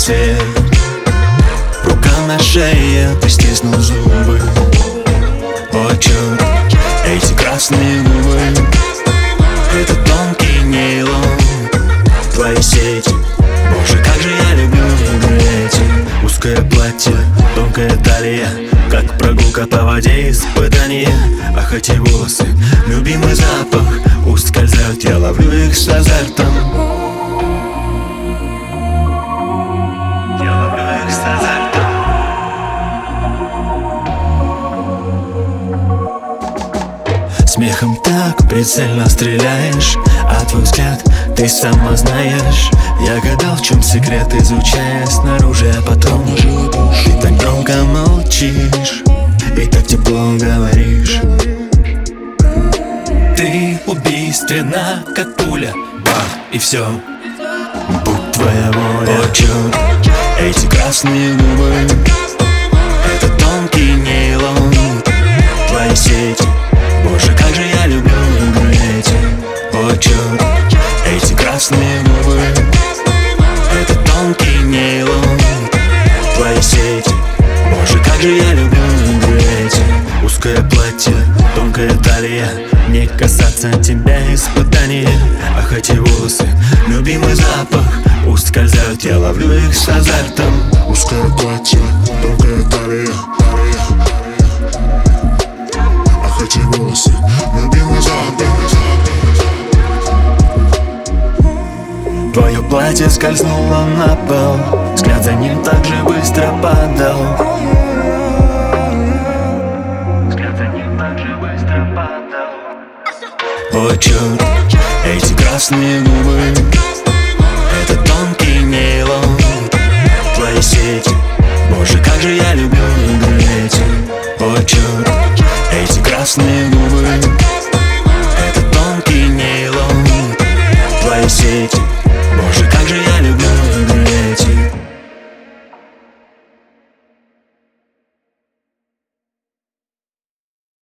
цвет. Рука на шее, ты стиснул зубы. О, черт, эти красные губы. Это тонкий нейлон, твои сети. Боже, как же я люблю игры эти. Узкое платье, тонкая талия, как прогулка по воде, испытание. Ах, эти волосы, любимый запах, ускользают, я ловлю их с азартом. Я ловлю их с азартом. Смехом так прицельно стреляешь, а твой взгляд ты сама знаешь. Я гадал, в чем секрет, изучая снаружи, а потом ты так громко молчишь и так тепло говоришь. Ты убийственна, как пуля, бах, и все. Будь твоя воля. О, черт, эти красные губы. Это тонкий нейлон, твои сети. Боже, как же я люблю игры эти. О, черт, эти красные губы. Это тонкий нейлон, твои сети. Боже, как же я люблю игры эти. Узкое платье, тонкая талия, не касаться тебя испытание. Ах, эти волосы, любимый запах, ускользают, я ловлю их с азартом. Узкое платье, тонкая талия. Ах, эти волосы, любимый запах. Твое платье скользнуло на пол, взгляд за ним так же быстро падал. Взгляд за ним так же быстро падал. О, черт, эти красные губы.